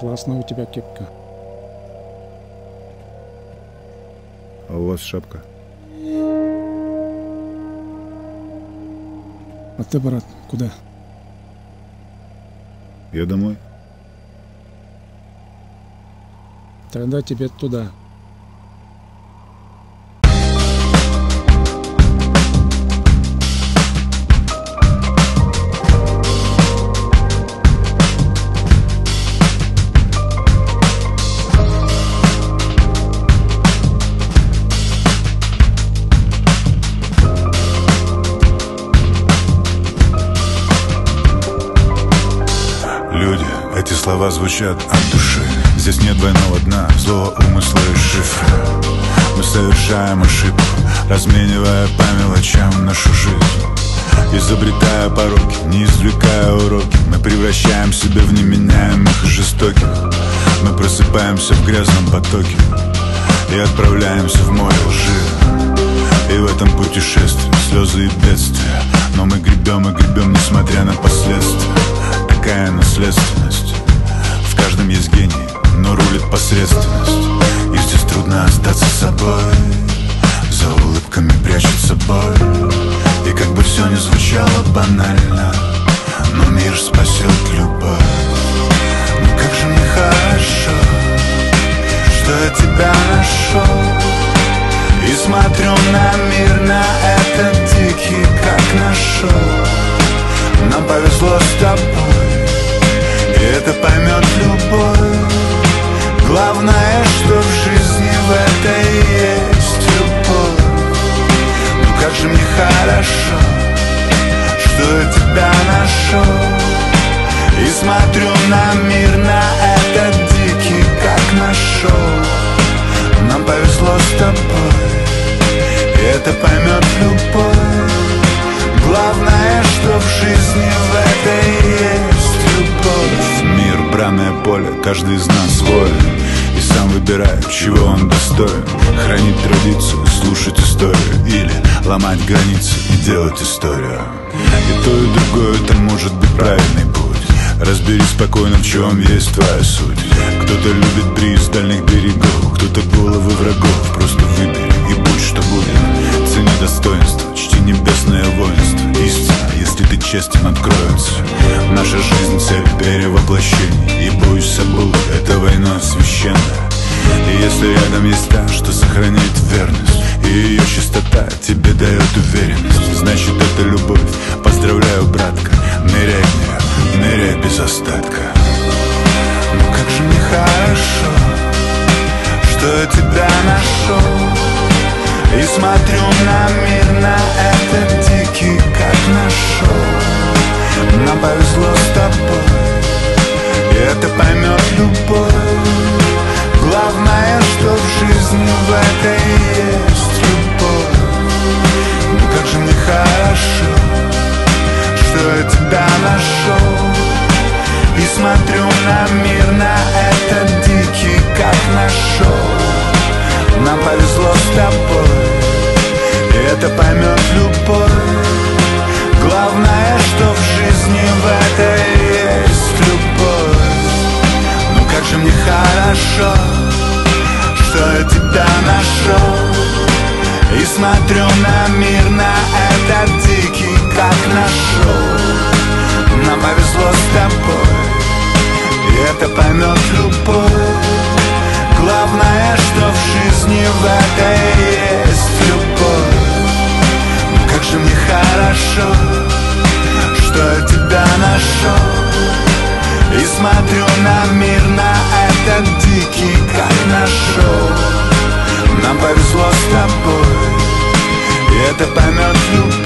Классная у тебя кепка. А у вас шапка? А ты, брат, куда? Я домой. Тогда тебе туда. Люди, эти слова звучат от души. Здесь нет двойного дна, злого умысла и шифра. Мы совершаем ошибку, разменивая по мелочам нашу жизнь. Изобретая пороки, не извлекая уроки, мы превращаем себя в неменяемых и жестоких. Мы просыпаемся в грязном потоке и отправляемся в море лжи. И в этом путешествии слезы и бедствия, но мы гребем и гребем, несмотря на последствия. Такая наследственность. В каждом есть гений, но рулит посредственность. И здесь трудно остаться собой. За улыбками прячется боль. И как бы все ни звучало банально, но мир спасет любовь. Ну как же мне хорошо, что я тебя нашел. И смотрю на мир, на этот дикий, как нашел. Нам повезло с тобой, и это поймет любой. Главное, что в жизни в этой есть любовь. Ну как же мне хорошо, что я тебя нашел. И смотрю на мир, на этот дикий, как нашел. Нам повезло с тобой, и это поймет любой. Главное, что в жизни в этой есть любовь. Мир, бранное поле, каждый из нас волен и сам выбирает, чего он достоин. Хранить традицию, слушать историю или ломать границы и делать историю. И то, и другое, это может быть правильный путь. Разберись спокойно, в чем есть твоя суть. Кто-то любит бриз дальних берегов, кто-то головы врагов. Просто выбери и будь что будет. Цени достоинство, чти небесное воинство. Истина, если ты честен, откроется. Наша жизнь — цель перевоплощения. И бойся Бога, это война священная. И если рядом есть та, что сохраняет верность, и ее чистота тебе дает уверенность, значит это любовь. Поздравляю, братка, ныряй в нее, ныряй без остатка. Ну как же мне хорошо, что я тебя нашел. И смотрю на мир, на этот дикий, как нашел. Нам повезло с тобой, и это поймет любой. Главное, что в жизни в этой есть любовь. Ну как же мне хорошо, что я тебя нашел. И смотрю на мир, на этот дикий, как нашел. Нам повезло с тобой, и это поймет любой. Главное, что в жизни в этой есть любовь. Ну как же мне хорошо, что я тебя нашел. И смотрю на мир, на этот дикий, как нашел. Нам повезло с тобой, и это поймет любой. Главное, что в жизни в этой есть любовь. Ну как же мне хорошо, что я тебя нашел. И смотрю на мир, на этот дикий, как нашел. Нам повезло с тобой, и это поймет любовь.